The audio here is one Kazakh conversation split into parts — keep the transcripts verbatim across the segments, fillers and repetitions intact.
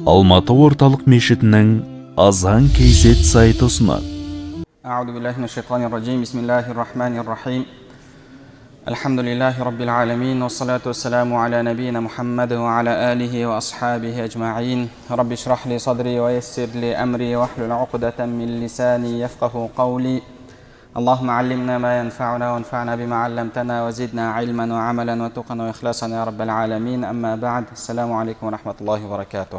Алматы орталық мешітінің азан кейзет сайты ұсынады. أعوذ بالله من الشيطان الرجيم بسم الله الرحمن الرحيم الحمد لله رب العالمين والصلاة والسلام على نبينا محمد وعلى آله وأصحابه أجمعين رب اشرح لي صدري ويسر لي أمري واحلل عقدة من لساني يفقه قولي اللهم علمنا ما ينفعنا وانفعنا بما علمتنا وزدنا علما وعملا وتقا وإخلاصا يا رب العالمين أما بعد السلام عليكم ورحمة الله وبركاته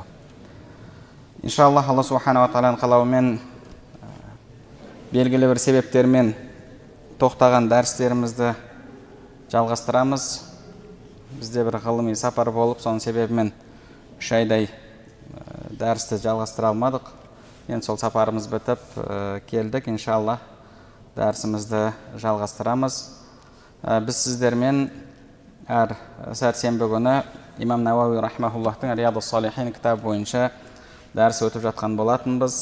إن شاء الله الله سبحانه وتعالى қалауымен белгілі бір себептермен тоқтаған дәрістерімізді жалғастырамыз. Бізде бір ғылыми сапар болып, соның себебімен үш айдай дәрісті жалғастыра алмадық. Енді сол сапарымыз бітіп келдік. Иншаллах дәрісімізді жалғастырамыз. Біз сіздермен әр сәрсенбі күні имам Науауи рахмахуллахтың Риядус-Салихин кітабы бойынша дәріс өтіп жатқан болатынбыз.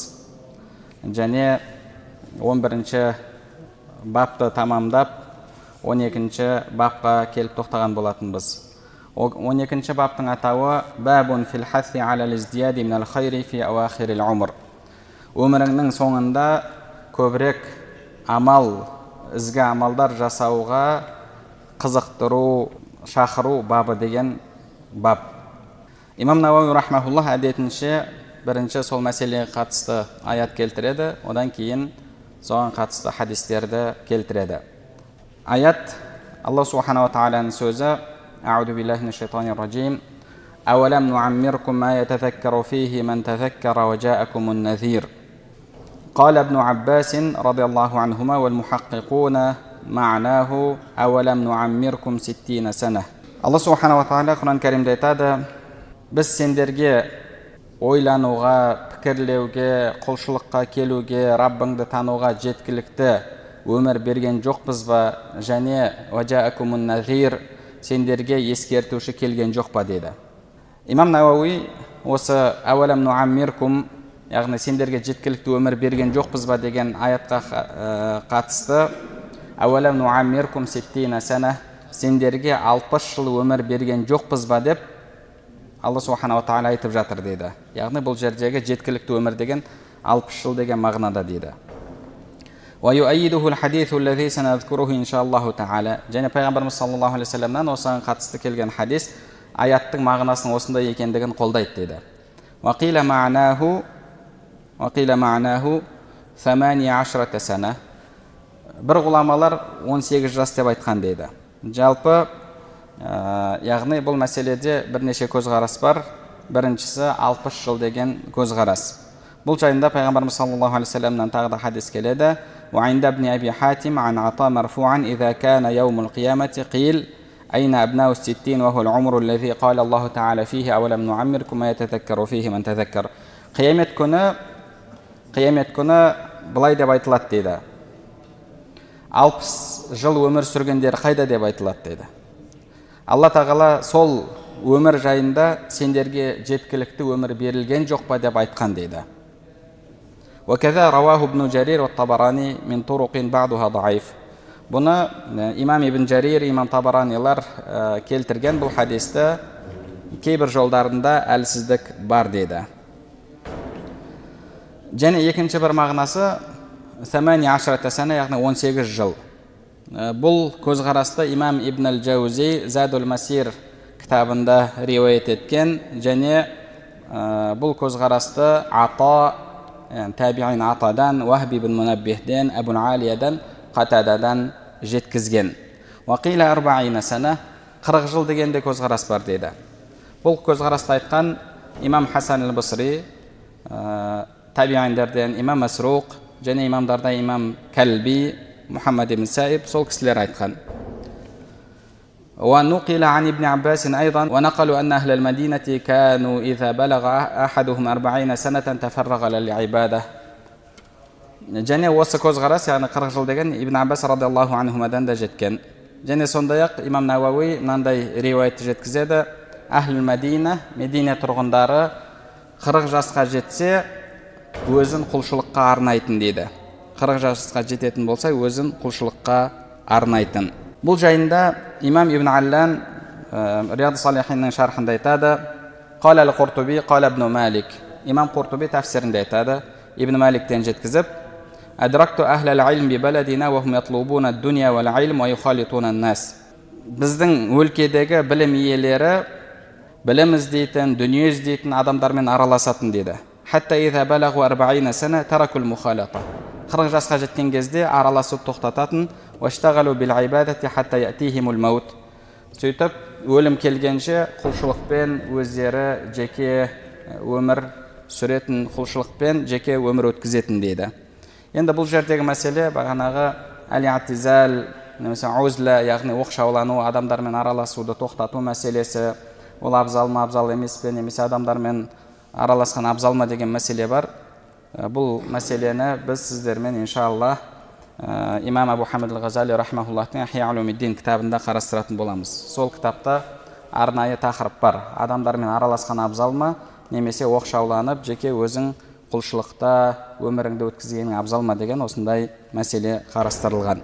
Және он бірінші бапты тамамдап, он екінші бапқа келіп тоқтаған болатынбыз. он екінші баптың атауы «Бабун фил хасси алал издияди минал хайри фи ауахирил умр». Өміріңнің соңында көбірек амал, ізгі амалдар жасауға қызықтыру, шақыру бабы деген бап. Имам Науауи рахмахуллах әдетінше бірінші сол мәселеге қатысты аят келтіреді, одан кейін соған қатысты хадистерді келтіреді. Аят Алла субханала тағаланың сөзі: «А'уду биллахи минаш шайтанир раджим. Авалам нуаммиркум ма ятазаккару фихи ман тазаккара ва жаакумун назир». Қала ибн Аббас радиаллаху анхума вал мухаққиқуна ма'наху авалам нуаммиркум ситтина сана. Алла субханала тағала Құран кәрімде айтады: біз сендерге ойлануға, пікірлеуге, құлшылыққа келуге, Раббыңды тануға жеткілікті өмір берген жоқпыз ба, және ваджаакумун назир, сендерге ескертуші келген жоқ па деді. Имам Науауи осы авалам нуаммиркум, яғни сендерге жеткілікті өмір берген жоқпыз ба деген аятқа қатысты авалам нуаммиркум ситтина сана, сендерге алпыс жыл өмір берген жоқпыз ба деп Алла субханала тағала айтып жатыр дейді. Яғни бұл жердегі жеткілікті өмір деген алпыс жыл деген мағынада дейді. Ва юайидухул хадису аллази саназкуруху иншааллаху тағала. Және пайғамбарымыз саллаллаху алейхи ва салламнан осыған қатысты келген хадис аяттың мағынасының осындай екендігін қолдайды дейді. Ва қила ма'наху ва қила ма'наху самания ашрата сана. Бір ғұламалар он сегіз жас деп айтқан дейді. Жалпы яғни бұл мәселеде бірнеше көзқарас бар. Біріншісі алпыс жыл деген көзқарас. Бұл жайында пайғамбарымыз саллаллаху алейхи ва салламнан тағы да хадис келеді. Ва инда ибн Аби Хатим ан Ата марфуан иза кана яумул қиямати қил айна абнау ситтин ва хуа ал-умру аллази қала Аллаху тағала фихи авалам нуаммиркум ма ятазаккару фихи ман тазаккар. Қиямет күні қиямет күні былай деп айтылады дейді. алпыс жыл өмір сүргендер қайда деп айтылады дейді. Алла тағала сол өмір жайында сендерге жеткілікті өмір берілген жоқ па деп айтқан дейді. وكذا رواه ابن جرير والطبراني من طرق بعضها ضعيف. Бұны имам ибн Жарир, имам Табаранилар келтірген бұл хадисті кейбір жолдарында әлсіздік бар дейді. Және екінші бір мағынасы самания ашрата сана, яғни он сегіз жыл. Бұл көзқарасты имам ибн ал-Джаузи Задул Масир кітабында риуаят еткен, және бұл көзқарасты Ата, табиин Атадан, Вахб ибн Мунаббихден, Абу Алиядан, Қатададан жеткізген. Вақила арбаина сана, қырық жыл дегенде көзқарас бар дейді. Бұл көзқарасты айтқан имам Хасан ал-Басри, табииндерден имам Масруқ, және имамдарда имам Калби, Мухаммад ибн Саиб, сол кісілер айтқан. ونقل عن ابن عباس أيضا ونقلوا أن أهل المدينة كانوا إذا بلغ أحدهم أربعين سنة تفرغ للعبادة. Және осы көзқарас, яғни қырық жыл деген Ибн Аббас радиаллаху анхумадан да жеткен. Және сондай-ақ имам Науауи мынандай риуаятты жеткізеді: Ахлул Мадина, Медина тұрғындары қырық жасқа жетсе өзін құлшылыққа арнайтын дейді. қырық жасқа жететін болса өзін құлшылыққа арнайтын. Бұл жайында имам Ибн Аллан Риядус-Салихиннің шархында айтады: قال القرطبي قال ابن مالك. Имам Qurtubi тәфсирінде айтады, Ибн Маликтен жеткізіп, أدركت أهل العلم ببلدنا وهم يطلبون الدنيا والعلم ويخالطون الناس. Біздің өлкедегі білім иелері білім іздейтін, дүние іздейтін адамдармен араласатын дейді. Хатта إذا بلغوا أربعين سنة تركوا المخالطة. қырық жасқа жеткен кезде араласып тоқтататын. واشتغلوا بالعبادة حتى يأتيهم الموت. Сөйтіп, өлім келгенше құлшылықпен өздері жеке өмір сүретін, құлшылықпен жеке өмір өткізетін дейді. Енді бұл жердегі мәселе бағанағы әл-i'тизал, немесе узла, яғни оқшаулану, адамдармен араласуды тоқтату мәселесі, ол абзал ма, абзал емес пе, немесе адамдармен араласқан абзал ма деген мәселе бар. Бұл мәселені біз сіздермен иншалла имам Абу Хамид ал-Ғазали рахмахуллахтың Ихия улумиддин кітабында қарастыратын боламыз. Сол кітапта арнайы тақырып бар. Адамдармен араласқан абзал ма, немесе оқшауланып жеке өзің құлшылықта өміріңді өткізгенің абзал ма деген осындай мәселе қарастырылған.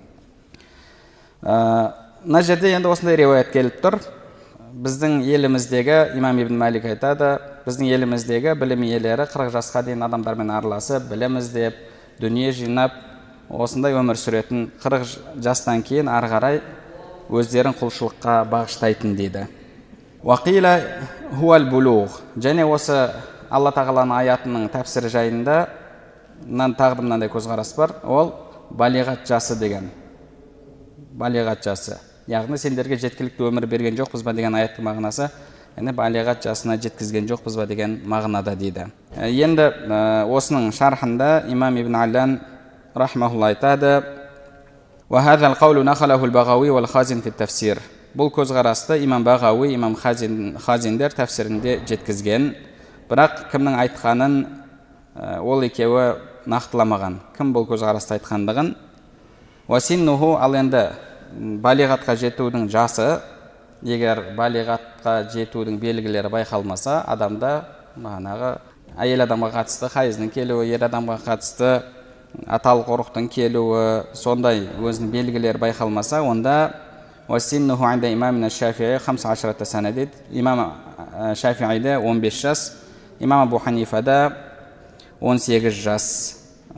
Мына жерде енді осындай риуаят келіп тұр. Біздің еліміздегі, имам Ибн Малик айтады, біздің еліміздегі білім иелері қырық жасқа дейін адамдармен араласып, білім іздеп, дүние жинап, осындай өмір сүретін, қырық жастан кейін ары қарай өздерін құлшылыққа бағыштайтын дейді. Уақила хуал булуғ. Және осы Алла тағаланың аятының тәпсірі жайында тағы мынандай көзқарас бар. Ол балиғат жасы деген. Балиғат жасы. Яғни сендерге жеткілікті өмір берген жоқпыз ба деген аяттың мағынасы, яғни балиғат жасына жеткізген жоқпыз ба деген мағынада дейді. Енді осының шархында имам Ибн Аллан рахмахулла айтады: "Ва хазал қаулу нахалаху ал-Бағауи вал-Хазин фи тафсир." Бұл көзқарасты имам Бағауи, имам Хазиндер тәфсирінде жеткізген. Бірақ кімнің айтқанын ол екеуі нақтыламаған. Кім бұл көзқарасты айтқандығын? Ва синнуху, ал енді балиғатқа жетудің жасы, егер балиғатқа жетудің белгілері байқалмаса, адамда бағанағы әйел адамға қатысты хайыздың келуі, ер адамға қатысты аталық ұрықтың келуі, сондай өзінің белгілері байқалмаса, онда уасиннуху инда имамина Шафиғи хамса ашрата сана дейді. Имам Шафиғиде он бес жас, имам Абу Ханифада он сегіз жас,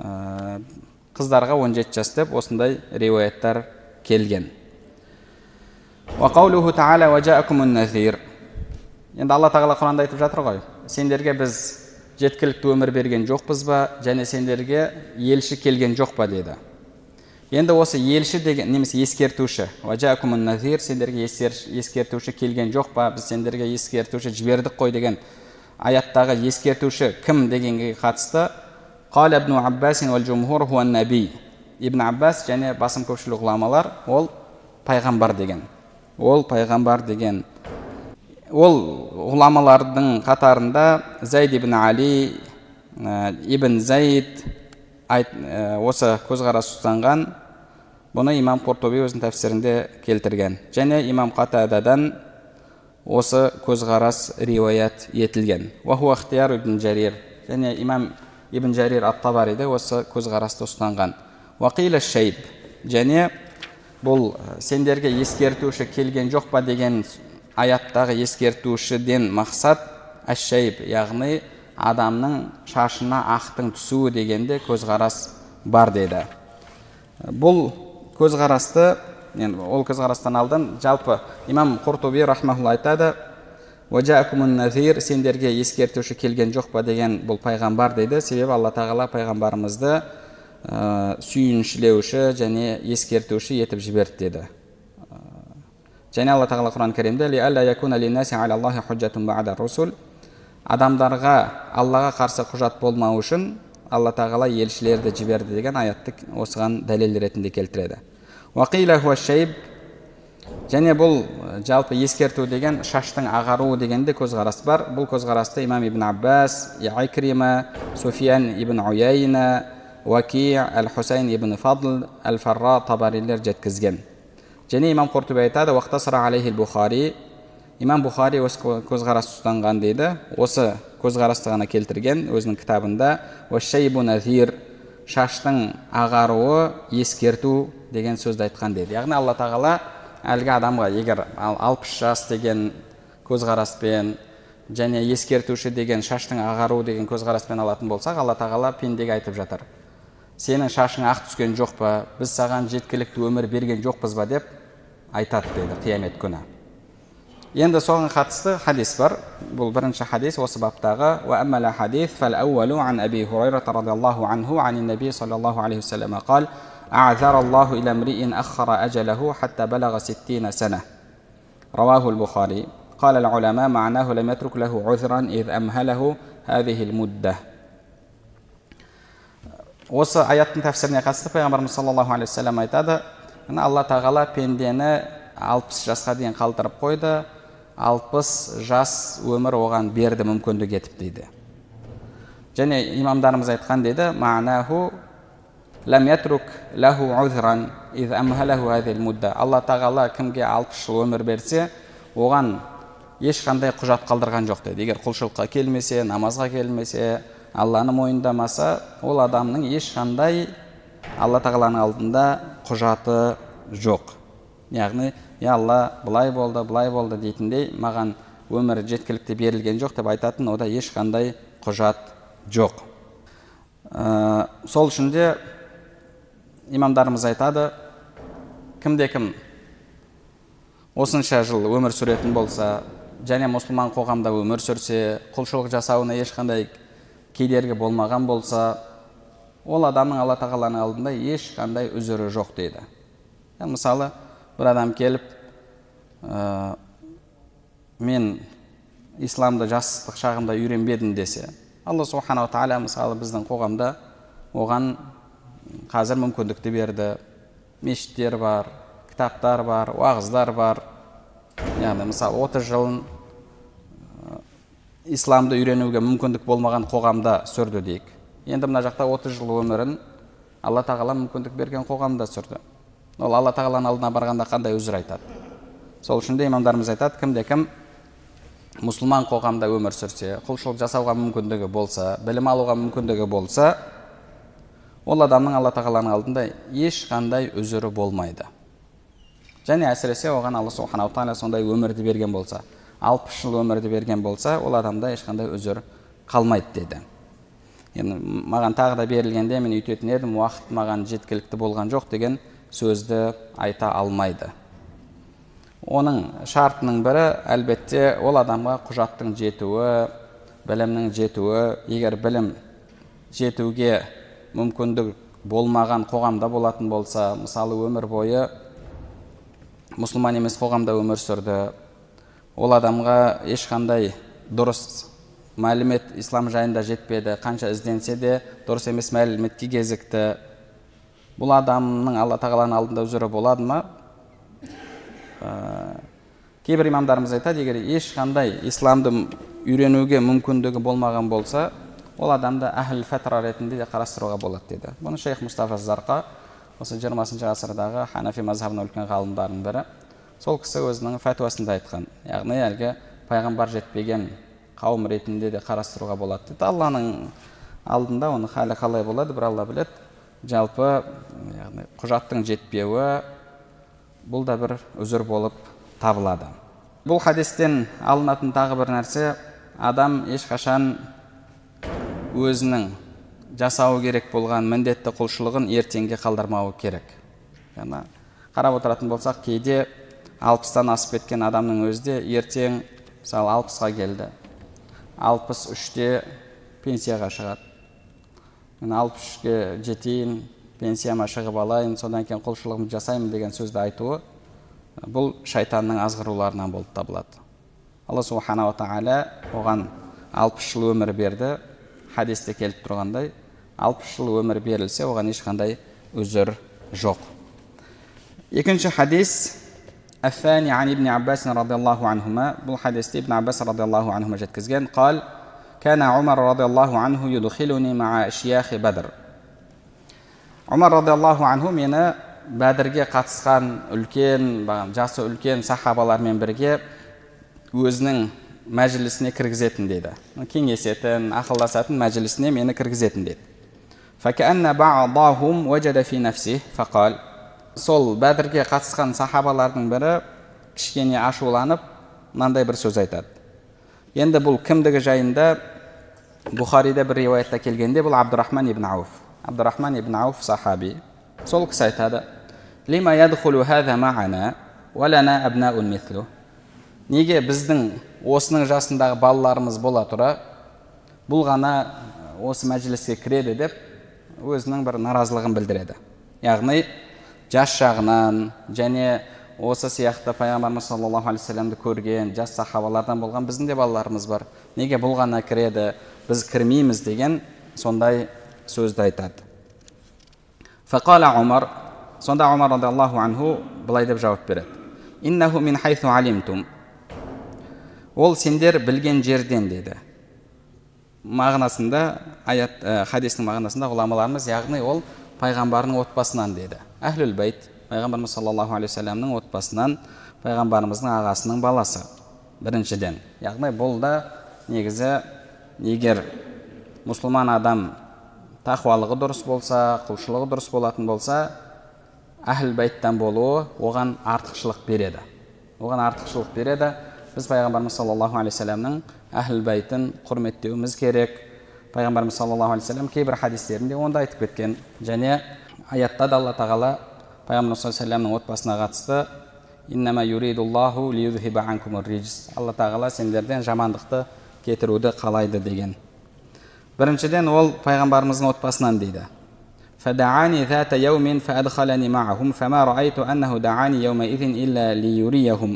қыздарға он жеті жас деп осындай риуаяттар келген. Ва қаулуху та'ала ва жаакумун назир. Енді Алла тағала Құранда айтып жатыр ғой, сендерге біз жеткілікті өмір берген жоқпыз ба, және сендерге елші келген жоқ па деді. Енді осы елші деген, немесе ескертуші, ва жаакумун назир, сендерге ескертуші келген жоқ па, біз сендерге ескертуші жібердік қой деген аяттағы ескертуші кім дегенге қатысты? Қал ибн Аббас вал жумхур хуа наби. Ибн Аббас және басым көпшілік ғұламалар ол пайғамбар деген. Ол пайғамбар деген. Ол ғұламалардың қатарында Зайд ибн Али, ибн Зайд осы көзқарас ұстанған. Бұны имам Qurtubi өзінің тәфсирінде келтірген. Және имам Қатададан осы көзқарас риуаят етілген. Ва хуа ихтияр ибн Жарир. Және имам ибн Жарир ат-Табариде осы көзқарасты ұстанған. Вақила шейб. Және бұл сендерге ескертуші келген жоқ па деген аяттағы ескертушіден мақсат әш-шейб, яғни адамның шашына ақтың түсуі дегенде көзқарас бар деді. Бұл көзқарасты, ол көзқарастан алдын жалпы имам Qurtubi рахмахулла айтады: "Ва жаакумун назир", сендерге ескертуші келген жоқ па деген бұл пайғамбар дейді. Себебі Алла тағала пайғамбарымызды сүйіншілеуші және ескертуші етіп жіберді деді. Және Алла тағала Құран Кәрімде: "Ли алла якуна линнаси ала Аллахи худжатун ба'да русул", адамдарға Аллаға қарсы құжат болмау үшін Алла тағала елшілерді жіберді деген аятты осыған дәлел ретінде келтіреді. Вақила хуа шейб, және бұл жалпы ескерту деген шаштың ағаруы дегенде көзқарас бар. Бұл көзқарасты имам Ибн Аббас, Икрима, Суфиян ибн Уяйна, Ваки, Ал-Хусайн ибн Фадл, Ал-Фарра Табарилер жеткізген. Және имам Qurtubi айтады: "Вақтасара алейхи Бухари", имам Бухари осы көзқарас ұстанған дейді. Осы көзқарасты ғана келтірген өзінің кітабында. "Ва-шейбу назир", шаштың ағаруы ескерту деген сөзді айтқан дейді. Яғни Алла тағала әлгі адамға егер алпыс жас деген көзқараспен және ескертуші деген шаштың ағару деген көзқараспен алатын болсақ, Алла тағала пендеге айтып жатыр: сенің шашың ақ түскен жоқ па, біз саған жеткілікті өмір берген жоқпыз ба деп айтады деді қиямет күні. Енді соған қатысты хадис бар. Бұл бірінші хадис осы баптағы. Ва аммал хадис фал аувалу ан Аби Хурайра радиллаху анху ан наби саллаллаху алейхи вассалам قال أعذر الله إلى امرئ أخر أجله حتى بلغ ستين سنة رواه البخاري قال العلماء معناه لم يترك له عذرا إذ أمهله هذه المدة. Осы аяттың тәфсіріне қатысты пайғамбарымыз саллаллаху алейхи вассалам айтады: Алла тағала пендені алпыс жасқа дейін қалдырып қойды, алпыс жас өмір оған берді, мүмкіндік етіп дейді. Және имамдарымыз айтқан деді: маънаху лам ятрук лаху узран из амхалаху хазил мудда. Алла тағала кімге алпыс жыл өмір берсе, оған ешқандай құжат қалдырған жоқ деді. Егер құлшылыққа келмесе, намазға келмесе, Алланы мойындамаса, ол адамның ешқандай Алла тағаланың алдында құжаты жоқ. Яғни, я Алла, былай болды, былай болды дейтіндей, маған өмір жеткілікті берілген жоқ деп айтатын, ода ешқандай құжат жоқ. Ә, сол үшін де имамдарымыз айтады: кімде кім осынша жыл өмір сүретін болса, және мұсылман қоғамда өмір сүрсе, құлшылық жасауына ешқандай кедергі болмаған болса, ол адамның Алла тағаланың алдында ешқандай үзірі жоқ дейді. Мысалы, бір адам келіп, ә, мен исламды жастық шағымда үйренбедім десе, Алла субханала тағала мысалы біздің қоғамда оған қазір мүмкіндікті берді. Мешіттер бар, кітаптар бар, уағыздар бар. Яғни мысалы отыз жылын исламды үйренуге мүмкіндік болмаған қоғамда сүрді дейік. Енді мына жақта отыз жыл өмірін Алла тағала мүмкіндік берген қоғамда сүрді. Ол Алла тағаланың алдына барғанда қандай өзір айтады. Сол үшін де имамдарымыз айтады: кімде кім мұсылман қоғамда өмір сүрсе, құлшылық жасауға мүмкіндігі болса, білім алуға мүмкіндігі болса, ол адамның Алла тағаланың алдында ешқандай өзірі болмайды. Және әсіресе оған Алла субханала тағала сондай өмірді берген болса, алпыс жыл өмірді берген болса, ол адамда ешқандай өзір қалмайды деді. Енді маған тағы да берілгенде мен үйтетін едім, уақыт маған жеткілікті болған жоқ деген сөзді айта алмайды. Оның шартының бірі әлбетте ол адамға құжаттың жетуі, білімнің жетуі. Егер білім жетуге мүмкіндік болмаған қоғамда болатын болса, мысалы өмір бойы мұсылман емес қоғамда өмір сүрді, ол адамға ешқандай дұрыс мәлімет ислам жайында жетпеді, қанша ізденсе де дұрыс емес мәліметке кезікті, бұл адамның Алла тағаланың алдында өзірі болады ма? Ә, кейбір имамдарымыз айтады: егер ешқандай исламды үйренуге мүмкіндігі болмаған болса, ол адамды әхл фатра ретінде де қарастыруға болады деді. Бұны шейх Мустафа Зарқа, осы жиырмасыншы ғасырдағы ханафи мазхабының үлкен ғалымдарының бірі, сол кісі өзінің фәтуасында айтқан. Яғни әлгі пайғамбар жетпеген қауым ретінде де қарастыруға болады деді. Алланың алдында оның халі қалай болады, бір Алла біледі. Жалпы яғни құжаттың жетпеуі бұл да бір үзір болып табылады. Бұл хадистен алынатын тағы бір нәрсе: адам ешқашан өзінің жасауы керек болған міндетті құлшылығын ертеңге қалдырмауы керек. Яғни қарап отыратын болсақ, кейде алпыстан асып кеткен адамның өзі де ертең мысалы алпысқа келді, алпыс үште пенсияға шығады. Мен алпыс үшке жетейін, пенсияма шығып алайын, содан кейін құлшылығымды жасаймын деген сөзді айтуы, бұл шайтанның азғыруларынан болып табылады. Алла субханала тағала оған алпыс жыл өмір берді. Хадисте келіп тұрғандай, алпыс жыл өмір берілсе, оған ешқандай өзір жоқ. Екінші хадис الثاني عن ابن عباس رضي الله عنهما. бұл хадисте ибн Аббас радиллаху анхума жеткізген: قال كان عمر رضي الله عنه يدخلني مع أشياخ بدر. Умар радиллаху анху мені Бәдірге қатысқан үлкен, жасы үлкен сахабалармен бірге өзінің мәжілісіне кіргізетін дейді. Кеңесетін, ақылдасатын мәжілісіне мені кіргізетін дейді. فكأن بعضهم وجد في نفسه فقال. Сол Бәдірге қатысқан сахабалардың бірі кішкене ашуланып мынандай бір сөз айтады: Енді бұл кімдігі жайында Бухарида бір риуаятта келгенде, бұл Абдурахман ибн Ауф. Абдурахман ибн Ауф сахаби. Сол кісі айтады: "Лима ядхулу хаза ма'ана ва лана абнаун мислу." Неге біздің осының жасындағы балаларымыз бола тұра, бұл ғана осы мәжіліске кіреді деп өзінің бір наразылығын білдіреді. Яғни жас жағынан және осы сияқты пайғамбарымыз саллаллаху алейхи вассаламды көрген жас сахабалардан болған біздің де балаларымыз бар. Неге бұл ғана кіреді, біз кірмейміз деген сондай сөзді айтады. Фақала Умар, сонда Умар радиаллаху анху былай деп жауап береді: "Иннаху мин хайсу алимтум." Ол сендер білген жерден деді. Мағынасында, аят, хадистің мағынасында ғұламаларымыз, яғни ол пайғамбарының отбасынан деді. Әхлул байт, пайғамбарымыз саллаллаху алейхи вассаламның отбасынан, пайғамбарымыздың ағасының баласы. Біріншіден, яғни бұл да негізі, егер мұсылман адам тақуалығы дұрыс болса, құлшылығы дұрыс болатын болса, әхл байттан болуы оған артықшылық береді. Оған артықшылық береді. Біз пайғамбарымыз саллаллаху алейхи вассаламның әхл байтын құрметтеуіміз керек. Пайғамбарымыз саллаллаху алейхи вассалам кейбір хадистерінде онда айтып кеткен. Және аятта да Алла тағала пайғамбарымыз саллаллаху алейхи вассаламның отбасына қатысты: "Иннама юридуллаху лиюзхиба анкумур риджс." Алла тағала сендерден жамандықты кетіруді қалайды деген. Біріншіден ол пайғамбарымыздың отбасынан дейді. "Фадa'ani зата яумин фаадхалани ма'ахум фама раайту аннаху дa'ani яумаидин илля лиюрияхум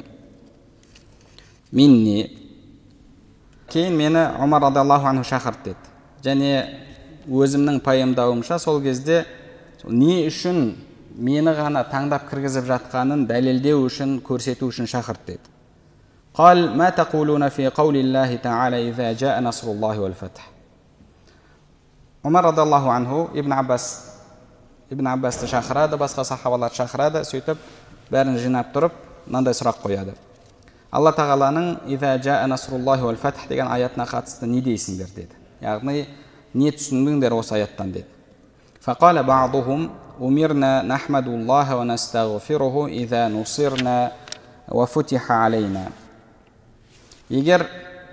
минни." Кейін мені Умар радиаллаху анху шақырды деді. Және өзімнің пайымдауымша сол кезде не үшін мені ғана таңдап кіргізіп жатқанын дәлелдеу үшін, көрсету үшін шақырды деді. "Қал ма тақулуна фи қаулиллахи та'ала иза жаа насруллахи вал фатх." Умар радиаллаху анху Ибн Аббас Ибн Аббасты шақырады, басқа сахабалар шақырады, сөйтіп бәрін жинап тұрып мынандай сұрақ қояды: Алла тағаланың иза жаа насруллахи вал фатх деген аятына қатысты не дейсіңдер деді. Яғни не түсіндіңдер осы аяттан деді. Фақала ба'духум умирна нахмадуллаха ва настағфируху иза нусирна ва футиха алейна. Егер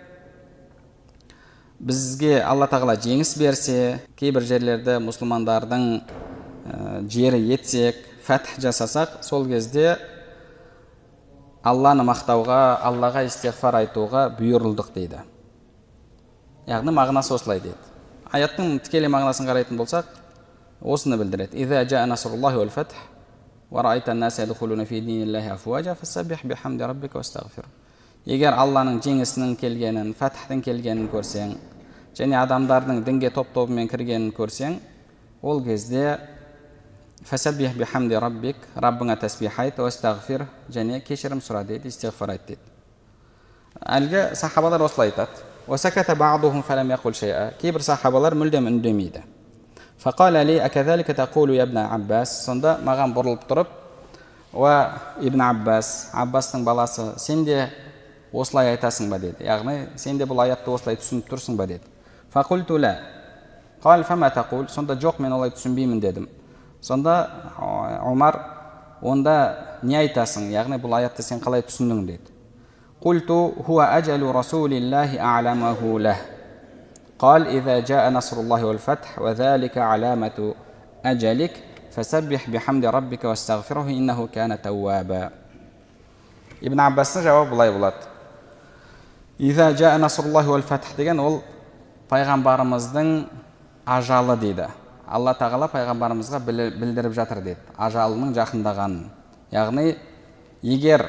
бізге Алла тағала жеңіс берсе, кейбір жерлерді мұсылмандардың жері етсек, фәтх жасасақ, сол кезде Алланы мақтауға, Аллаға истиғфар айтуға бұйырылдық дейді. Яғни мағынасы осылай дейді. Аяттың тікелей мағынасын қарайтын болсақ, осыны білдіреді: "Иза жаа насруллахи вал фатх ва раайта ан-наса ядхулуна фи диниллахи афважа фасаббих бихамди раббика вастағфир." Егер Алланың жеңісінің келгенін, фатхтың келгенін көрсең, және адамдардың дінге топ-тобымен кіргенін көрсең, ол кезде фасаббих бихамди раббик, Раббыңа тәсбих айт, вастағфир, және кешірім сұра дейді, истиғфар айт дейді. Әлгі сахабалар осылай айтады. Васаката ба'духум фалам яқул шай'a. Кейбір сахабалар мүлдем үндемейді. Фақала ли аказалика тақулу я ибн Аббас. Сонда маған бұрылып тұрып: "Ва Ибн Аббас, Аббастың баласы, сен де осылай айтасың ба?" деді. Яғни сен де бұл аятты осылай түсініп тұрсың ба деді. Фақулту ла. Қал фама тақул. Сонда жоқ, мен олай түсінбеймін дедім. Сонда Умар: "Онда не айтасың? Яғни бұл аятты сен қалай түсіндің?" деді. Қулту хуа аджалу расулиллахи а'ламаху лах. Қал иза жаа насруллахи вал фатх ва залика аламату аджалик фасаббих бихамди раббика вастағфируху иннаху кана тауаба. Ибн Аббастың жауабы былай болады: "Иза жаа насруллахи вал фатх" деген ол пайғамбарымыздың ажалы дейді. Алла тағала пайғамбарымызға білдіріп жатыр дейді, ажалының жақындағанын. Яғни егер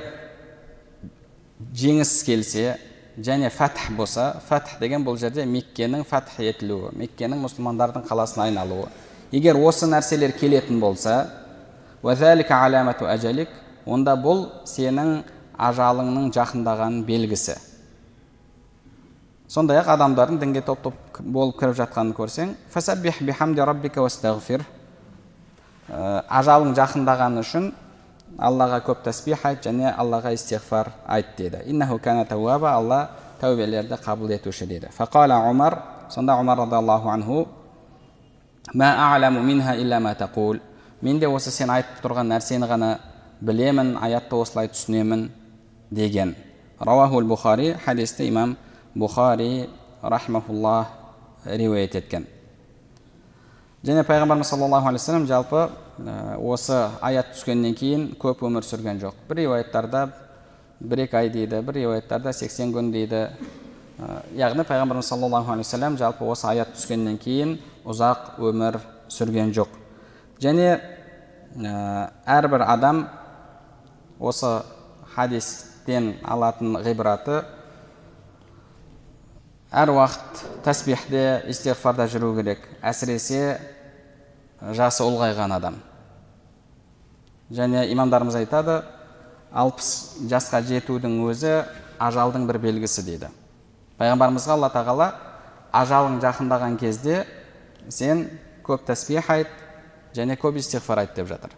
жеңіс келсе және фатх болса, фатх деген бұл жерде Меккенің фатх етілуі, Меккенің мұсылмандардың қаласына айналуы. Егер осы нәрселер келетін болса, ва залика аламату аджалик, онда бұл сенің ажалыңның жақындағанын белгісі. Сондай-ақ адамдардың дінге топ-топ болып кіріп жатқанын көрсең, фасаббих бихамди раббика вастағфир, ажалың жақындағаны үшін Аллаға көп тәсбих айт және Аллаға истиғфар айт деді. Иннаху кана тауаба, Алла тәубелерді қабыл етуші деді. Фақала Умар, сонда Умар радиаллаху анху: "Ма а'ламу минха илля ма тақул." Мен де осы сен айтып тұрған нәрсені ғана білемін, аятты осылай түсінемін деген. Рауахул Бухари, хадисті имам Бухари рахмахуллах риуаят еткен. Және пайғамбарымыз саллаллаху алейхи вассалам жалпы осы аят түскеннен кейін көп өмір сүрген жоқ. Бір риуаяттарда бір екі ай дейді, бір риуаяттарда сексен күн дейді. Яғни пайғамбарымыз саллаллаху алейхи вассалам жалпы осы аят түскеннен кейін ұзақ өмір сүрген жоқ. Және әрбір адам осы хадистен алатын ғибраты әр уақыт тәсбихте, истиғфарда жүру керек. Әсіресе жасы ұлғайған адам. Және имамдарымыз айтады, алпыс жасқа жетудің өзі ажалдың бір белгісі дейді. Пайғамбарымызға Алла тағала ажалың жақындаған кезде сен көп тәсбих айт және көп истиғфар айт деп жатыр.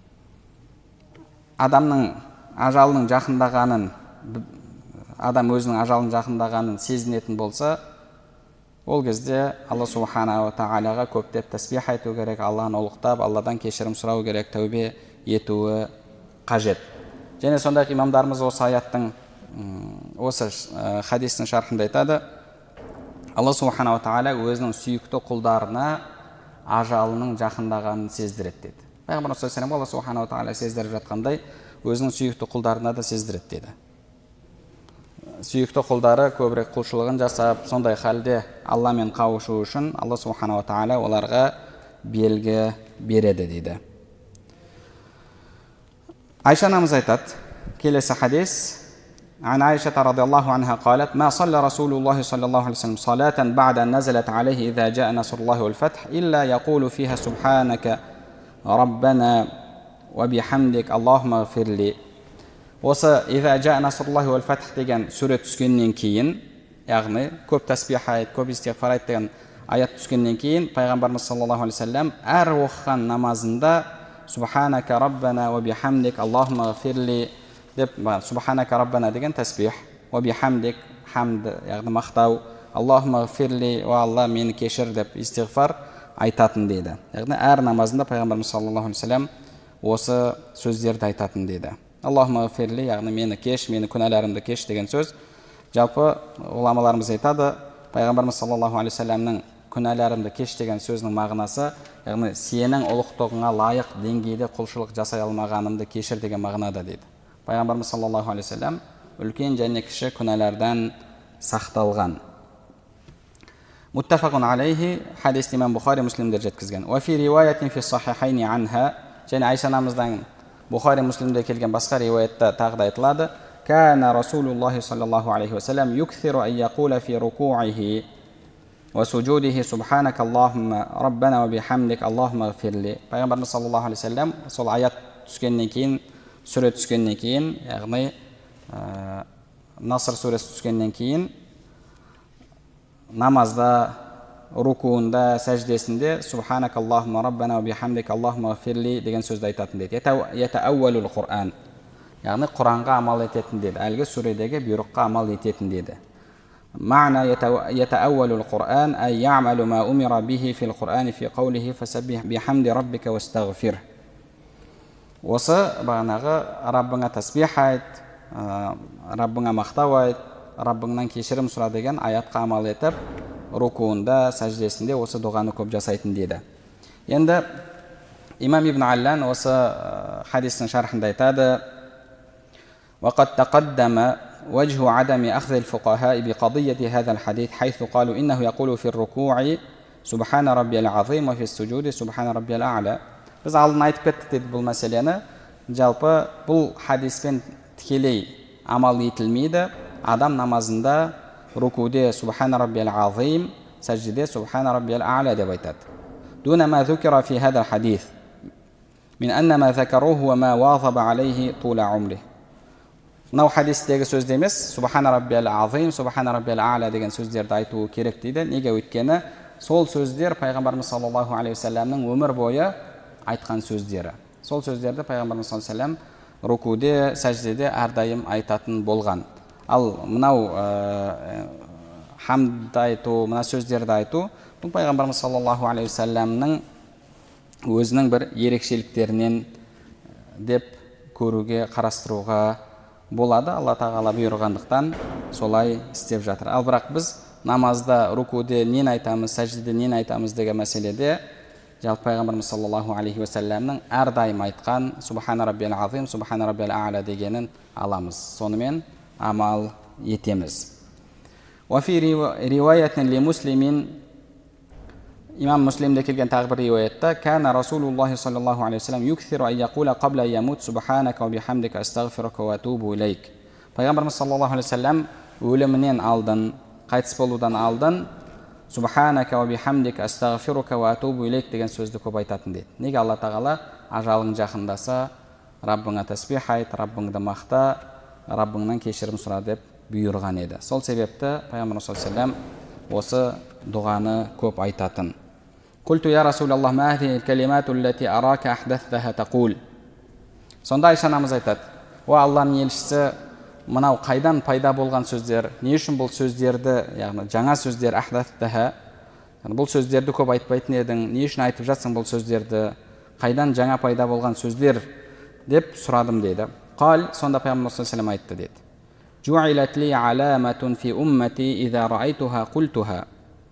Адамның ажалының жақындағанын, адам өзінің ажалының жақындағанын сезінетін болса, ол кезде Алла субханаху тағалаға көптеп тәсбих айту керек, Алланы ұлықтап, Алладан кешірім сұрау керек, тәубе етуі қажет. Және сондай имамдарымыз осы аяттың, осы хадистің шархында айтады, Алла субханаху тағала өзінің сүйікті құлдарына ажалының жақындағанын сездіреді деді. Пайғамбар саллаллаху алейхи ва саллям Алла субханаху тағала сездіріп жатқандай, өзінің сүйікті құлдарына да сездіреді деді. Сүйікті құлдары көбірек құлшылығын жасап, сондай халде Алламен қауышу үшін Алла субханаху тағала оларға белгі береді дейді. Айша анамыз айтады, келесі хадис, عن عائشة رضي الله عنها قالت ما صلى رسول الله صلى الله عليه وسلم صلاة بعد أن نزلت عليه إذا جاء نصر الله والفتح إلا يقول فيها سبحانك ربنا وبحمدك اللهم اغفر لي. Осы إذا جاء نصر الله والفتح деген сүре түскеннен кейін, яғни көп тәсбих айт, көп истиғфар айт деген аят түскеннен кейін, пайғамбарымыз саллаллаху алейхи ва саллям әр оқыған намазында Субханака раббана ва бихамдик Аллахума гфирли деп, Субханака раббана деген тәсбих, ва бихамдик хамд, яғни мақтау, Аллахума гфирли, ва Алла мені кешір деп истиғфар айтатын дейді. Яғни әр намазында пайғамбарымыз саллаллаху алейхи ва саллям осы сөздерді айтатын дейді. Аллахума гфирли, яғни мені кеш, мені күнәларымды кеш деген сөз. Жалпы ғұламаларымыз айтады, пайғамбарымыз саллаллаху алейхи ва саллямның күнәларымды кеш деген сөзінің мағынасы, яғни сенің ұлықтығыңа лайық деңгейде құлшылық жасай алмағанымды кешір деген мағынада дейді. Пайғамбарымыз саллаллаху алейхи ва саллям үлкен және кіші күнәлардан сақталған. Muttafaqun alayhi, hadis имам Бухари, Муслимдер жеткізген. Ва фи риwayatин фи сахихайни анха, және Айша анамыздан Бухари, Муслимде келген басқа риwayatта тағы да айтылады. Кана Расулуллахи саллаллаху алейхи ва саллям юктиру ан яқула фи руку'ихи ва суджудихи субханака Аллахумма раббана ва бихамдик Аллахумма гфирли. Пайғамбарымыз саллаллаху алейхи ва саллям сол аят түскеннен кейін, сүре түскеннен кейін, яғни Наср сүресі түскеннен кейін намазда, рукуында, сәждесінде Субханака Аллахумма раббана ва бихамдик Аллахумма гфирли деген сөзді айтатын дейді. Ятауалул Құран, яғни Құранға амал ететін дейді. Әлгі сүредегі бұйрыққа амал ететін дейді. Мағна ятауалул Құран ай я'малу ма умира бихи фил Құрани фи қаулихи фасаббих бихамди раббика вастағфир. Осы бағанағы Раббыңа тәсбих айт, Раббыңа мақтау айт, Раббыңнан кешірім сұра деген аятқа амал етіп, рукуында, сәждесінде осы дұғаны көп жасайтын дейді. Енді имам Ибн Аллан осы хадистің шархында айтады: وقد تقدم وجه عدم أخذ الفقهاء بقضية هذا الحديث حيث قالوا إنه يقول في الركوع سبحان ربي العظيم وفي السجود سبحان ربي الأعلى. Біз алдын айтып кеттік бұл мәселені. Жалпы бұл хадиспен тікелей амал етілмейді. Адам намазында рукуде субхана раббиял азим, сәждеде субхана раббиял а'ля деп айтады. Дуна ма зукира фи хада хадис мин анна ма закаруhu ва ма вазаба алейхи тула умри. Мынау хадистегі сөзде емес, субхана раббиял азим, субхана раббиял а'ля деген сөздерді айту керек дейді. Неге? Өйткені сол сөздер пайғамбарымыз саллаллаху алейхи ва саллямның өмір бойы айтқан сөздері. Сол сөздерді пайғамбарымыз саллаллаху алейхи ва саллям рукуде, сәждеде әрдайым айтатын болған. Ал мынау хамд айту, мына сөздерді айту, бұл пайғамбарымыз саллаллаху алейхи ва саллямның өзінің бір ерекшеліктерінен деп көруге, қарастыруға болады, Алла тағала бұйырғандықтан солай істеп жатыр. Ал бірақ біз намазда, рукуде нені айтамыз, сәждеде нені айтамыз деген мәселеде жалпы пайғамбарымыз саллаллаху алейхи уассаламның әрдайым айтқан субхана раббиал азим, субхана раббиал а'ла дегенін аламыз. Сонымен амал етеміз. وفي رواية لمسلم إمام مسلم келген тағы бір риуаятта كان رسول الله صلى الله عليه وسلم يكثر أن يقول قبل أن يموت سبحانك وبحمدك أستغفرك وأتوب إليك. Пайғамбарымыз саллаллаху алейхи вассалам өлімінен алдын, қайтыс болудан алдын субханака ва бихамдика астағфирука ва атубу илейк деген сөзді көп айтатын дейді. Неге? Алла тағала ажалың жақындаса, Раббыңа тәсбих айт, Раббыңды мақта, Раббыңнан кешірім сұра деп бұйырған еді. Сол себепті Пайғамбарымыз саллаллаху алейхи вассалам осы дұғаны көп айтатын. Культу я Расулаллах ма хазихи калимату ллати арака ахдастаха тақул. Сонда Айша анамыз айтады: "О Алланың елшісі, мынау қайдан пайда болған сөздер? Не үшін бұл сөздерді, яғни жаңа сөздер ахдастаха, бұл сөздерді көп айтпайтын едің, не үшін айтып жатсың бұл сөздерді? Қайдан жаңа пайда болған сөздер?" деп сұрадым дейді. Қал, сонда Пайғамбар саллаллаху алейхи вассалам айтты дейді: "Жуилат ли аламатун фи уммати иза раайтуха культуха.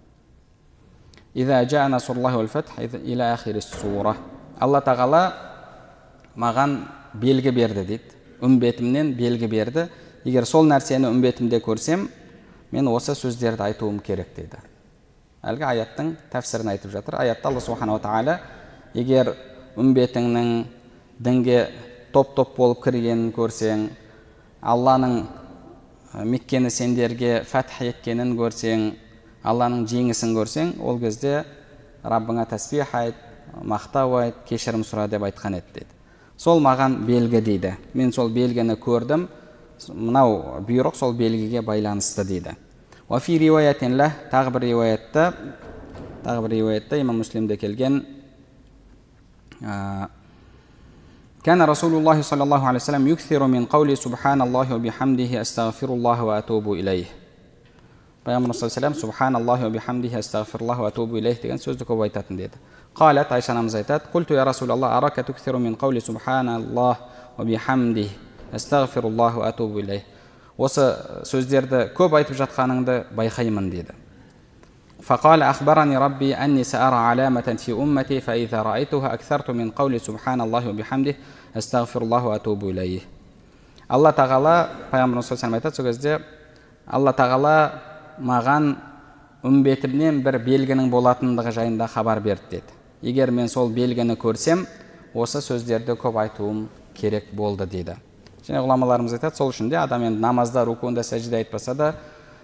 Иза жаа насруллахи вал фатх иля ахирис сура." Алла тағала маған белгі берді дейді. Үмбетімнен белгі берді. Егер сол нәрсені үмбетімде көрсем, мен осы сөздерді айтуым керек дейді. Әлгі аяттың тәфсірін айтып жатыр. Аятта Алла субхана ва тағала егер үмбетіңнің дінге топ-топ болып кіргенін көрсең, Алланың Меккені сендерге фәтх еткенін көрсең, Алланың жеңісін көрсең, ол кезде Раббыңа тәсбих айт, мақтау айт, кешірім сұра деп айтқан еді дейді. Сол маған белгі дейді. Мен сол белгіні көрдім. Мынау бұйрық сол белгіге байланысты дейді. Уафи риуаятин лах, тағы бір риуаятта, тағы бір риуаятта имам Муслимде келген: "Кана Расулуллахи саллаллаху алейхи вассалам юксиру мин қаули субханаллахи ва бихамдихи астағфируллахи ва атубу илейх." Пайғамбар саллаллаху алейхи вассалам субханаллахи ва бихамдихи астағфируллахи ва атубу илейх деген сөзді көп айтатын деді. Қалат, Айша анамыз айтады: "Культу я Расулаллах арака туксиру мин қаули субханаллах ва бихамдихи астағфируллахи ва атубу илейх." Осы сөздерді көп айтып жатқаныңды байқаймын деді. فقال أخبرني ربي أني سأرى علامة في أمتي فإذا رأيتها أكثرت من قول سبحان الله وبحمده أستغفر الله وأتوب إليه. Алла тағала, Пайғамбарымыз саллаллаху алейхи вассалам айтады, сол кезде Алла тағала маған үмбетімнен бір белгінің болатындығы жайында хабар берді деді. Егер мен сол белгіні көрсем, осы сөздерді көп айтуым керек болды дейді. Және ғұламаларымыз айтады, сол үшін де адам енді намазда, рукуында, сәжде айтпаса да,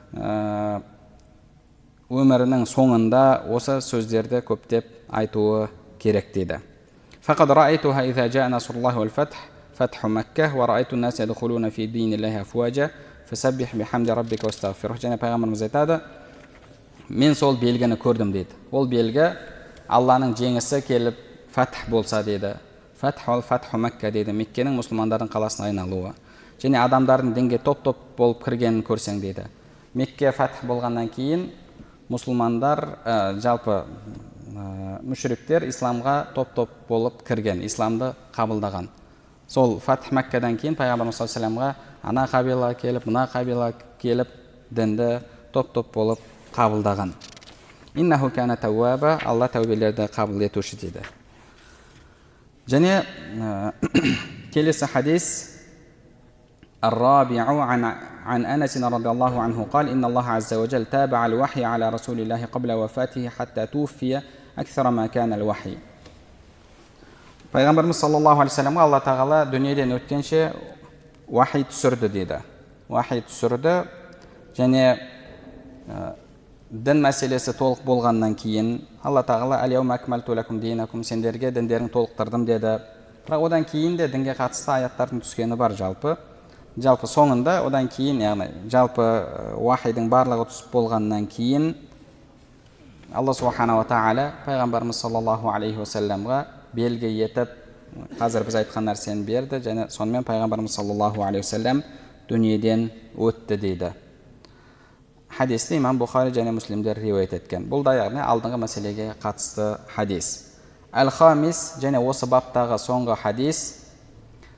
өмірінің соңында осы сөздерді көптеп айтуы керек дейді. Фақад раайтуха иза жаа насруллахи вал фатх фатху Макка ва раайту нас ядхулуна фи диниллахи афважа фасаббих бихамди раббика вастағфирх. Және пайғамбарымыз айтады, мен сол белгіні көрдім дейді. Ол белгі Алланың жеңісі келіп фатх болса дейді. Фатх ол фатху Макка дейді. Меккенің мұсылмандардың қаласына айналуы. Және адамдардың дінге топ-топ болып кіргенін көрсең дейді. Мекке фатх болғаннан кейін мұсылмандар, жалпы мүшриктер исламға топ-топ болып кірген, исламды қабылдаған. Сол фатх Маккадан кейін пайғамбарымыз саллаллаху алейхи вассаламға ана қабила келіп, мына қабила келіп, дінді топ-топ болып қабылдаған. Иннаху кана тауаба, Алла тәубелерді қабыл етуші дейді. Және келесі хадис: الرابع عن عن أنس رضي الله عنه قال إن الله عز وجل تابع الوحي على رسول الله قبل وفاته حتى توفي أكثر ما كان الوحي. Пайғамбарымыз саллаллаху алейхи вассаламға Алла тағала дүниеден өткенше вахи түсірді дейді. Вахи түсірді, және дін мәселесі толық болғаннан кейін Алла тағала «Ал-яума акмалту лакум динакум», сендерге діндерін толықтырдым деді. Бірақ одан кейін де дінге қатысты аяттардың түскені бар жалпы. Жалпы соңында, одан кейін, яғни жалпы вахидің барлығы түсіп болғаннан кейін Алла субхана ва тағала пайғамбарымыз саллаллаху алейхи вассаламға белгі етіп, қазір біз айтқан нәрсені берді, және сонымен пайғамбарымыз саллаллаху алейхи вассалам дүниеден өтті дейді. Хадисті имам Бухари және Муслимдер риуаят еткен. Бұл да яғни алдыңғы мәселеге қатысты хадис. Әл-Хамис, және осы баптағы соңғы хадис: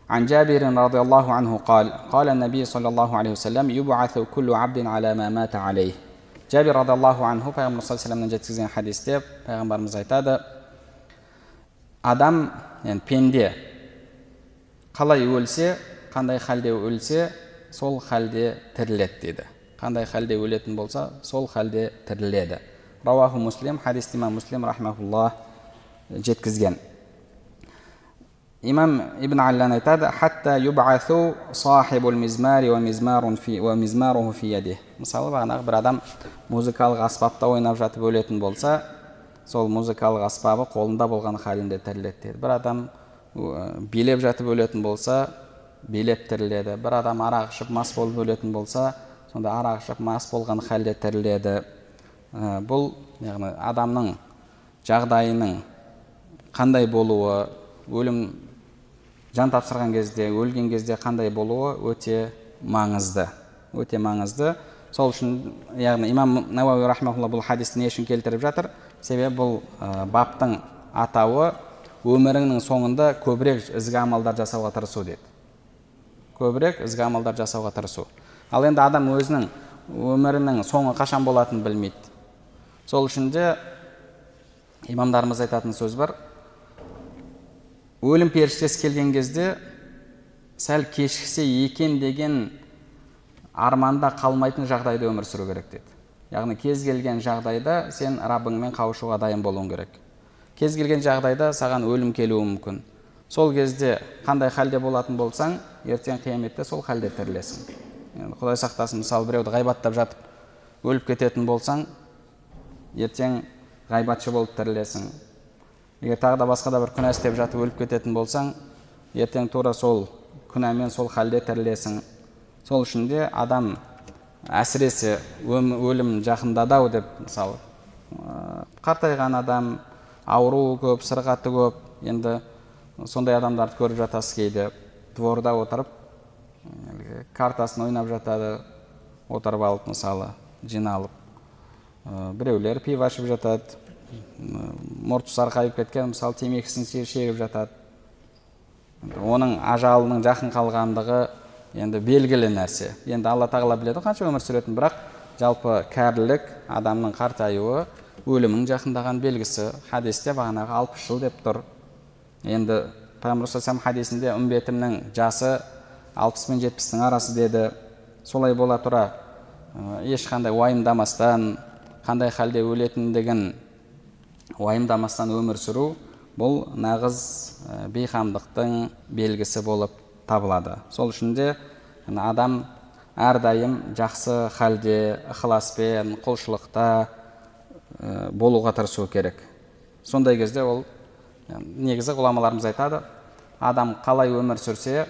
عن جابر رضي الله عنه قال قال النبي صلى الله عليه وسلم يبعث كل عبد على ما مات عليه. Жабир радиаллаху анху пайғамбар саллаллаху алейхи вассаламнан жеткізген хадисте пайғамбарымыз айтады, адам, яғни пенде қалай өлсе, қандай халде өлсе, сол халде тіріледі дейді. Қандай халде өлетін болса, сол халде тіріледі. Рауаху Муслим, хадисті имам Муслим рахмахуллах жеткізген. Имам Ибн Аллан айтады, хатта юб'асу сахибул мизмари ва мизмарун фи ва мизмаруху фи ядих. Мысалы, бағанағы бір адам музыкалық аспапта ойнап жатып өлетін болса, сол музыкалық аспабы қолында болған халінде тіріледі дейді. Бір адам билеп жатып өлетін болса, билеп тіріледі. Бір адам арақ ішіп мас болып өлетін болса, сонда арақ ішіп мас болған халде тіріледі. Бұл, яғни адамның жағдайының қандай болуы, өлім жан тапсырған кезде, өлген кезде қандай болуы өте маңызды. Өте маңызды. Сол үшін, яғни имам Науауи рахмахулла бұл хадисті не үшін келтіріп жатыр? Себебі бұл баптың атауы өміріңнің соңында көбірек ізгі амалдар жасауға тырысу деді. Көбірек ізгі амалдар жасауға тырысу. Ал енді адам өзінің өмірінің соңы қашан болатынын білмейді. Сол үшін де имамдарымыз айтатын сөз бар. Өлім періштесі келген кезде сәл кешіксе екен деген арманда қалмайтын жағдайда өмір сүру керек деді. Яғни кез келген жағдайда сен Раббыңмен қауышуға дайын болуың керек. Кез келген жағдайда саған өлім келуі мүмкін. Сол кезде қандай халде болатын болсаң, ертең қияметте сол халде тірілесің. Құдай сақтасын, мысалы біреуді ғайбаттап жатып өліп кететін болсаң, ертең ғайбатшы болып тірілесің. Егер тағы да басқа да бір күнә істеп жатып өліп кететін болсаң, ертең тура сол күнәмен сол халде тірілесің. Сол үшін де адам әсіресе өлім жақындадау деп, мысалы, қартайған адам, ауру көп, сырқаты көп, енді сондай адамдарды көріп жатасыз кейде. Дворда отырып, картасын ойнап жатады, отырып алып, мысалы, жиналып. Біреулер пиво ашып жатады, мұрты сарқайып кеткен, мысалы, темекісін шегіп жатады. Оның ажалының жақын қалғандығы енді белгілі нәрсе. Енді Алла тағала біледі қанша өмір сүретін, бірақ жалпы кәрілік, адамның қартаюы өлімнің жақындаған белгісі. Хадисте бағанағы алпыс жыл деп тұр. Енді Пайғамбар саллаллаху алейхи хадисінде үмбетімнің жасы алпыс мен жетпістің арасы деді. Солай бола тұра ешқандай уайымдамастан, қандай халде өлетіндігін уайымдамастан өмір сүру, бұл нағыз бейқамдықтың белгісі болып табылады. Сол үшін де адам әрдайым жақсы халде, ықыласпен, құлшылықта болуға тырысу керек. Сондай кезде ол негізі ғұламаларымыз айтады, адам қалай өмір сүрсе,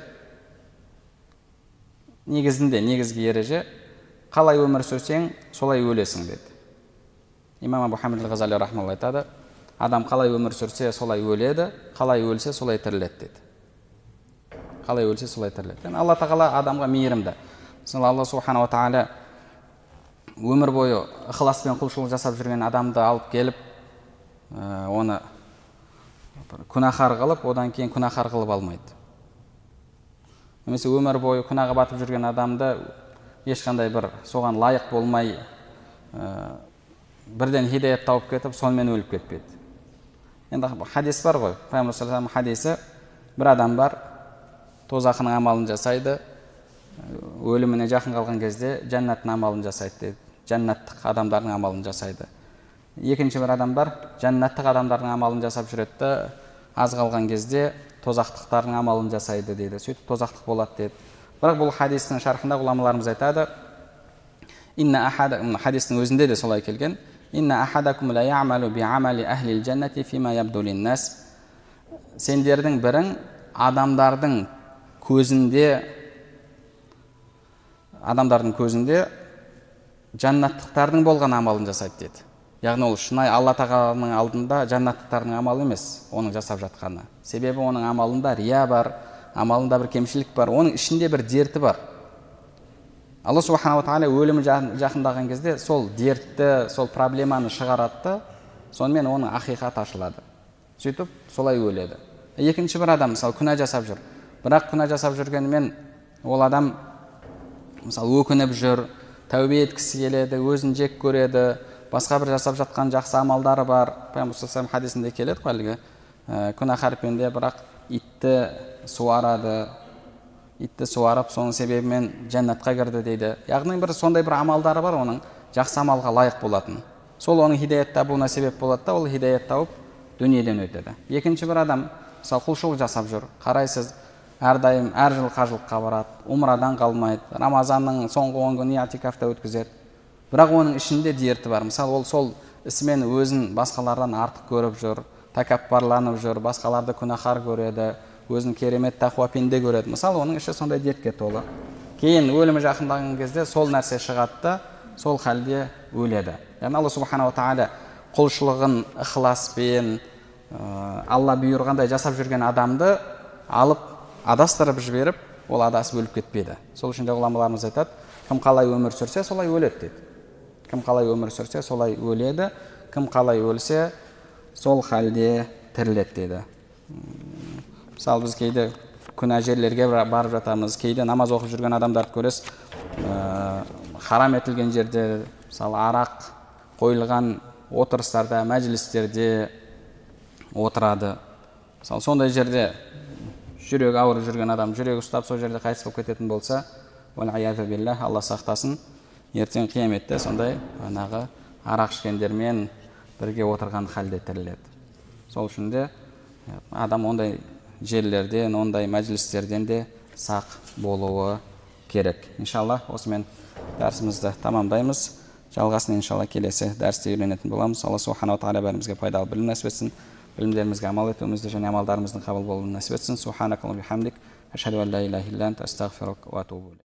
негізінде, негізгі ереже, қалай өмір сүрсең, солай өлесің деді. Имам Абу Хамид ал-Ғазали рахмалла айтады, адам қалай өмір сүрсе, солай өледі, қалай өлсе, солай тіріледі деді. Қалай өлсе, солай тіріледі. Алла тағала адамға мейірімді. Мысалы, Алла субхана ва тағала өмір бойы ықыласпен құлшылық жасап жүрген адамды алып келіп, оны күнәһар қылып, одан кейін күнәһар қылып алмайды. Немесе өмір бойы күнәға батып жүрген адамды ешқандай бір соған лайық болмай, бірден хидаят тауып кетіп, сонымен өліп кетпейді. Енді хадис бар ғой, Пайғамбар саллаллаху алейхи хадисі, бір адам бар, тозақының амалын жасайды, өліміне жақын қалған кезде жәннаттың амалын жасайды дейді. Жәннаттық адамдардың амалын жасайды. Екінші бір адам бар, жәннаттық адамдардың амалын жасап жүреді, аз қалған кезде тозақтықтардың амалын жасайды дейді. Сөйтіп тозақтық болады дейді. Бірақ бұл хадистің шархында ғұламаларымыз айтады, инна ахада, хадистің өзінде де солай келген, инна ахадакум ла я'малу би'амали ахлил джаннати фима ябду лин-нас. Сендердің бірің адамдардың көзінде адамдардың көзінде жаннаттықтардың болған амалын жасайды деді. Яғни ол шынайы Алла тағаланың алдында жаннаттықтардың амалы емес, оның жасап жатқаны. Себебі оның амалында рия бар, амалында бір кемшілік бар, оның ішінде бір дерті бар. Алла субхана ва тағала өлімі жақындаған кезде сол дертті, сол проблеманы шығарады, сонымен оның ақиқаты ашылады. Сөйтіп солай өледі. Екінші бір адам, мысалы, күнә жасап жүр. бірақ күнә жасап жүргенімен ол адам мысалы өкініп жүр, тәубе еткісі келеді, өзін жек көреді, басқа бір жасап жатқан жақсы амалдары бар. Пайғамбар саллаллаху алейхи хадисінде келеді ғой әлгі күнәһар пенде, бірақ итті суарады, итті суарып соның себебімен жәннатқа кірді дейді. Яғни бір сондай бір амалдары бар оның жақсы амалға лайық болатын. Сол оның хидаят табуына себеп болады да, ол хидаят тауып дүниеден өтеді. Екінші бір адам мысалы құлшылық жасап жүр, қарайсыз, әрдайым әр жыл қажылыққа барады, умрадан қалмайды, рамазанның соңғы он күнін иатикафта өткізеді, бірақ оның ішінде дерті бар. Мысалы ол сол ісімен өзін басқалардан артық көріп жүр, тәкаппарланып жүр, басқаларды күнәһар көреді, өзін керемет тақуа пенде көреді. Мысалы оның іші сондай дертке толы. Кейін өлімі жақындаған кезде сол нәрсе шығады да сол халде өледі. Яғни Алла субханала тағала құлшылығын ықыласпен, Алла бұйырғандай жасап жүрген адамды алып адастырып жіберіп, ол адасып өліп кетпеді. Сол үшін де ғұламаларымыз айтады, кім қалай өмір сүрсе, солай өледі дейді. Кім қалай өмір сүрсе, солай өледі, кім қалай өлсе, сол халде тіріледі дейді. Мысалы біз кейде күнә жерлерге барып жатамыз, кейде намаз оқып жүрген адамдарды көресіз, харам етілген жерде, мысалы арақ қойылған отырыстарда, мәжілістерде отырады. Мысалы сондай жерде жүрегі ауырып жүрген адам жүрегі ұстап сол жерде қайтыс болып кететін болса, Алла сақтасын, ертең қияметте сондай анағы арақ ішкендермен бірге отырған халде тіріледі. Сол үшін де адам ондай жерлерден, ондай мәжілістерден де сақ болуы керек. Иншалла осымен дәрісімізді тамамдаймыз. Жалғасын иншалла келесі дәрісте үйренетін боламыз. Алла субханала тағала бәрімізге пайдалы білім нәсіп етсін, білімдерімізге амал етуімізді және амалдарымыздың қабыл болуын нәсіп етсін. Субханакаллахумма ва бихамдик, ашһаду ан ла илаха илля анта, астағфирука ва атубу илейк.